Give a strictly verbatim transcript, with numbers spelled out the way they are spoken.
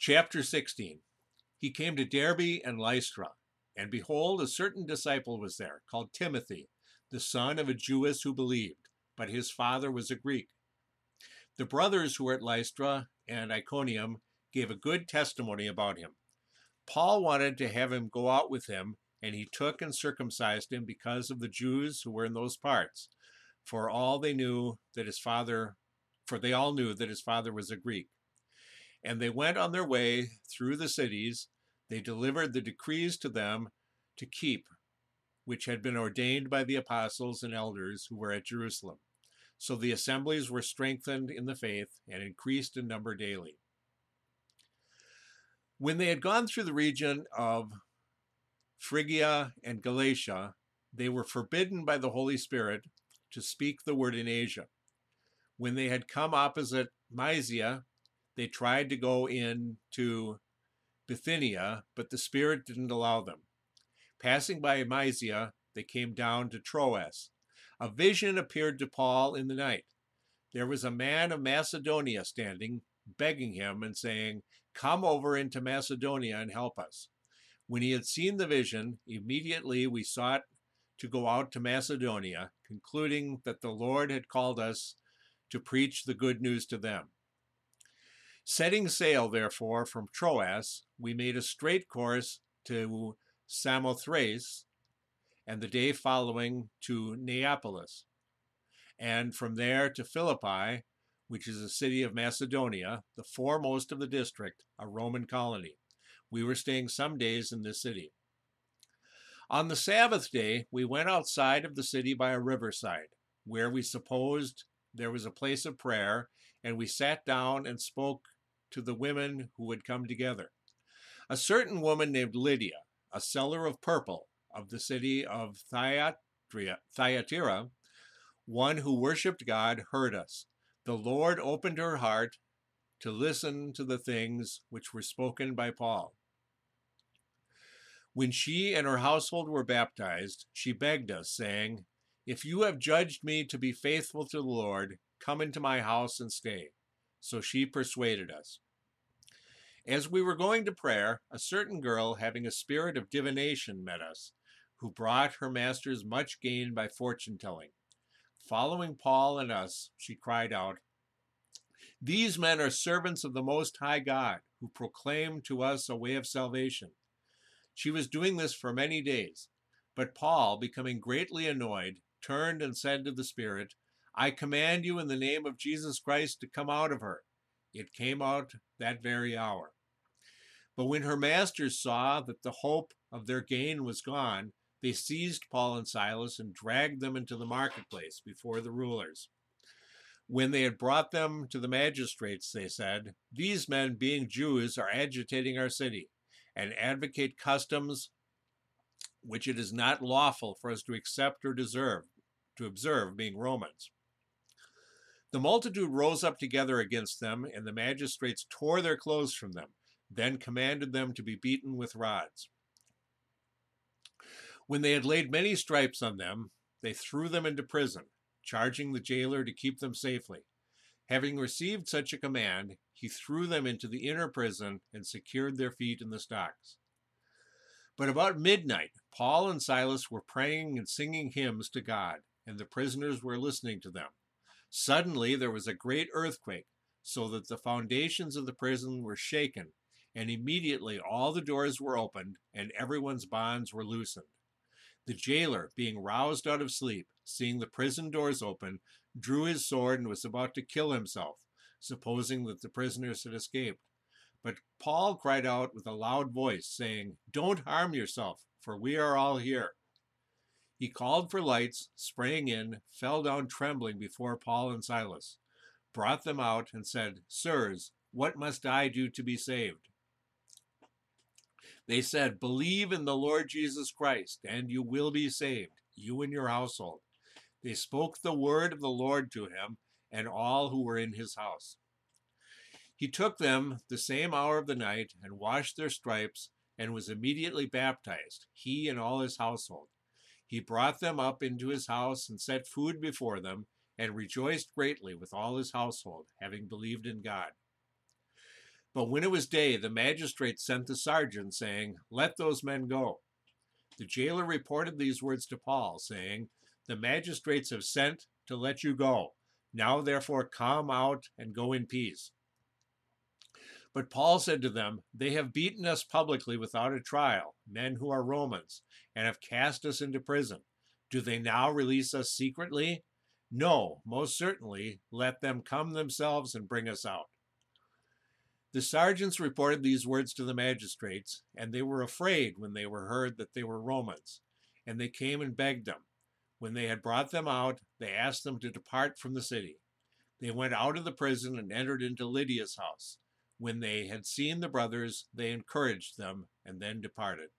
Chapter sixteen. He came to Derbe and Lystra, and behold, a certain disciple was there, called Timothy, the son of a Jewess who believed, but his father was a Greek. The brothers who were at Lystra and Iconium gave a good testimony about him. Paul wanted to have him go out with him, and he took and circumcised him because of the Jews who were in those parts, for all they knew that his father, for they all knew that his father was a Greek. And they went on their way through the cities. They delivered the decrees to them to keep, which had been ordained by the apostles and elders who were at Jerusalem. So the assemblies were strengthened in the faith and increased in number daily. When they had gone through the region of Phrygia and Galatia, they were forbidden by the Holy Spirit to speak the word in Asia. When they had come opposite Mysia, they tried to go in to Bithynia, but the Spirit didn't allow them. Passing by Mysia, they came down to Troas. A vision appeared to Paul in the night. There was a man of Macedonia standing, begging him and saying, "Come over into Macedonia and help us." When he had seen the vision, immediately we sought to go out to Macedonia, concluding that the Lord had called us to preach the good news to them. Setting sail, therefore, from Troas, we made a straight course to Samothrace, and the day following to Neapolis, and from there to Philippi, which is a city of Macedonia, the foremost of the district, a Roman colony. We were staying some days in this city. On the Sabbath day, we went outside of the city by a riverside, where we supposed there was a place of prayer, and we sat down and spoke to the women who had come together. A certain woman named Lydia, a seller of purple of the city of Thyatira, one who worshipped God, heard us. The Lord opened her heart to listen to the things which were spoken by Paul. When she and her household were baptized, she begged us, saying, "If you have judged me to be faithful to the Lord, come into my house and stay." So she persuaded us. As we were going to prayer, a certain girl having a spirit of divination met us, who brought her masters much gain by fortune-telling. Following Paul and us, she cried out, "These men are servants of the Most High God, who proclaim to us a way of salvation." She was doing this for many days, but Paul, becoming greatly annoyed, turned and said to the spirit, "I command you in the name of Jesus Christ to come out of her." It came out that very hour. But when her masters saw that the hope of their gain was gone, they seized Paul and Silas and dragged them into the marketplace before the rulers. When they had brought them to the magistrates, they said, "These men, being Jews, are agitating our city and advocate customs which it is not lawful for us to accept or deserve, to observe, being Romans." The multitude rose up together against them, and the magistrates tore their clothes from them, then commanded them to be beaten with rods. When they had laid many stripes on them, they threw them into prison, charging the jailer to keep them safely. Having received such a command, he threw them into the inner prison and secured their feet in the stocks. But about midnight, Paul and Silas were praying and singing hymns to God, and the prisoners were listening to them. Suddenly there was a great earthquake, so that the foundations of the prison were shaken, and immediately all the doors were opened, and everyone's bonds were loosened. The jailer, being roused out of sleep, seeing the prison doors open, drew his sword and was about to kill himself, supposing that the prisoners had escaped. But Paul cried out with a loud voice, saying, "Don't harm yourself, for we are all here." He called for lights, sprang in, fell down trembling before Paul and Silas, brought them out, and said, "Sirs, what must I do to be saved?" They said, "Believe in the Lord Jesus Christ, and you will be saved, you and your household." They spoke the word of the Lord to him and all who were in his house. He took them the same hour of the night and washed their stripes, and was immediately baptized, he and all his household. He brought them up into his house and set food before them, and rejoiced greatly with all his household, having believed in God. But when it was day, the magistrates sent the sergeant, saying, "Let those men go." The jailer reported these words to Paul, saying, "The magistrates have sent to let you go. Now therefore come out and go in peace." But Paul said to them, "They have beaten us publicly without a trial, men who are Romans, and have cast us into prison. Do they now release us secretly? No, most certainly, let them come themselves and bring us out." The sergeants reported these words to the magistrates, and they were afraid when they were heard that they were Romans, and they came and begged them. When they had brought them out, they asked them to depart from the city. They went out of the prison and entered into Lydia's house. When they had seen the brothers, they encouraged them and then departed.